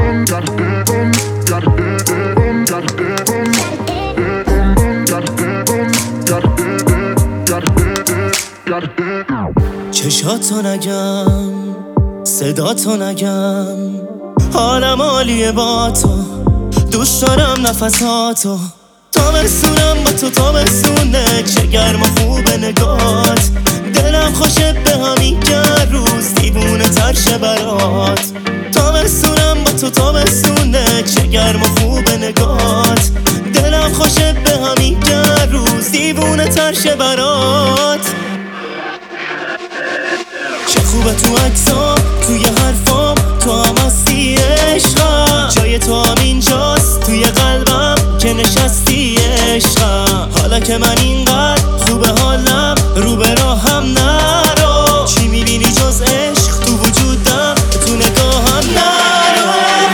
چشاتو نگم، صداتو نگم، حالم عالیه با تو، دوست دارم نفساتو. تابستونم با تو تابستونه، چه گرم و خوبه نگات. دلم خوشه به همین روز دیوونه تر شه برات. تابستونم با تو تابستونه، چه گرم و خوبه نگات. دلم خوشه به همین روز دیوونه تر شه برات. چه خوبه تو عکسام، توی حرفام تو هم هستی عشقم. جای تو هم اینجاست توی قلبم که نشستی عشقم. حالا که من اینقدر خوبه حالم، رو به راهم نرو. چی میبینی جز عشق تو وجودم، تو نگاهم نرو.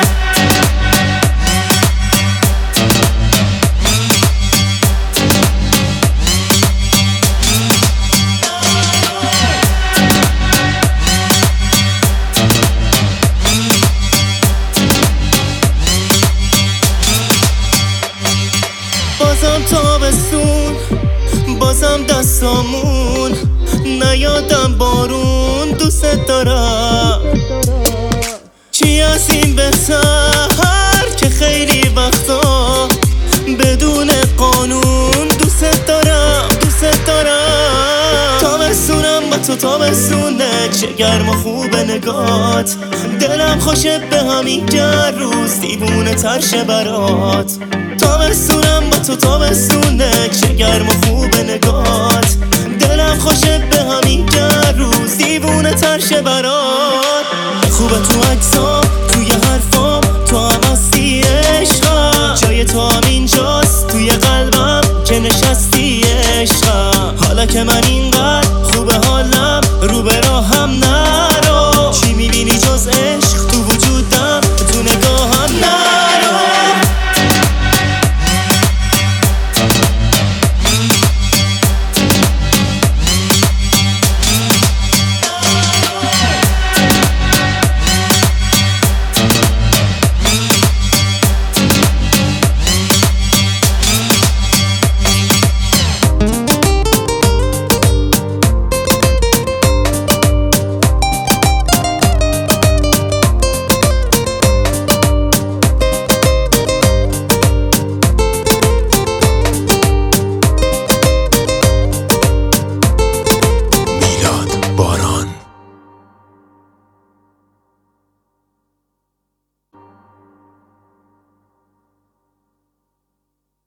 بازم تابستون، بازم دستامون، نیادم بارون. دوست دارم چی از این بهتر که خیلی وقتا بدون قانون. دوست دارم دوست دارم. تابستونم با تو تابستونه، چه گرم و خوبه نگات. دلم خوشه به همین روز دیوونه تر شه برات. تابستونم با تو تابستونه، چه گرم و خوبه نگات. دلم خوشه به همین روز دیوونه تر شه برات. خوبه تو عکسام، توی حرفام تو هم هستی عشقم. جای تو هم اینجاست توی قلبم که نشستی عشقم. حالا که من اینقدر